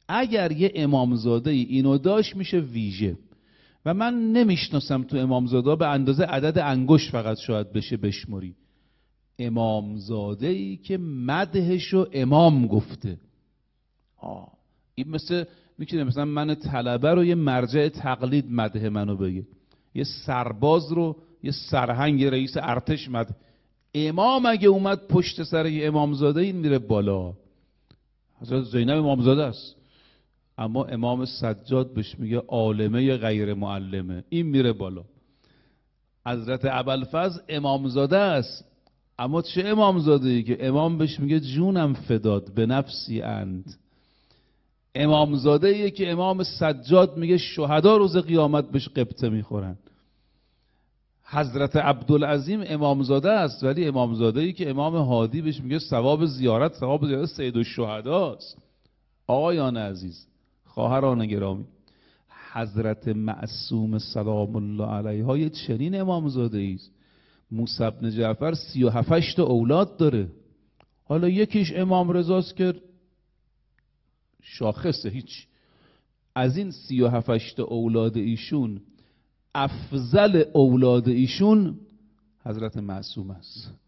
اگر یه امامزاده اینو داشت میشه ویژه. و من نمیشناسم تو امامزاده به اندازه عدد انگشت فقط شاید بشه بشمری امامزاده‌ای که مدحشو امام گفته. این میتونه مثلا من طلبه رو یه مرجع تقلید مدح منو بگه، یه سرباز رو یه سرهنگ رئیس ارتش مدح. امام اگه اومد پشت سر یه امامزاده این میره بالا. حضرت زینب امامزاده است، اما امام سجاد بهش میگه عالمه غیر معلمه، این میره بالا. حضرت ابوالفضل امامزاده است، اما چه امامزاده ای که امام بهش میگه جونم فداد به نفسی اند. امامزاده ایه که امام سجاد میگه شهدا روز قیامت بهش قبطه میخورن. حضرت عبدالعظیم امامزاده است، ولی امامزاده ای که امام هادی بهش میگه ثواب زیارت سید الشهداست. آقایان عزیز، خواهران گرامی، حضرت معصوم سلام الله علیها یه چنین امامزاده است. موسی بن جعفر 37 تا اولاد داره. حالا یکیش امام رضاست که شاخصه، هیچ. از این 37 تا اولاد ایشون افضل اولاد ایشون حضرت معصوم است.